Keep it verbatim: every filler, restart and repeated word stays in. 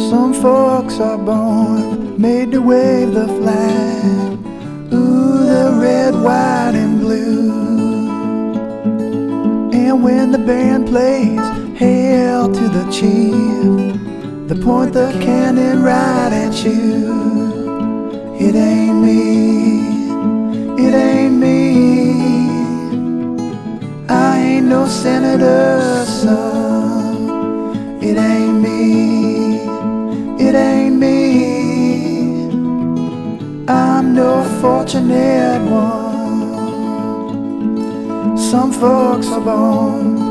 Some folks are born, made to wave the flag. Ooh, the red, white, and blue. And when the band plays Hail to the Chief, they point the cannon right at you. It ain't me, it ain't me. I ain't no senator's son. It ain't me, it ain't me. I'm no fortunate one. Some folks are born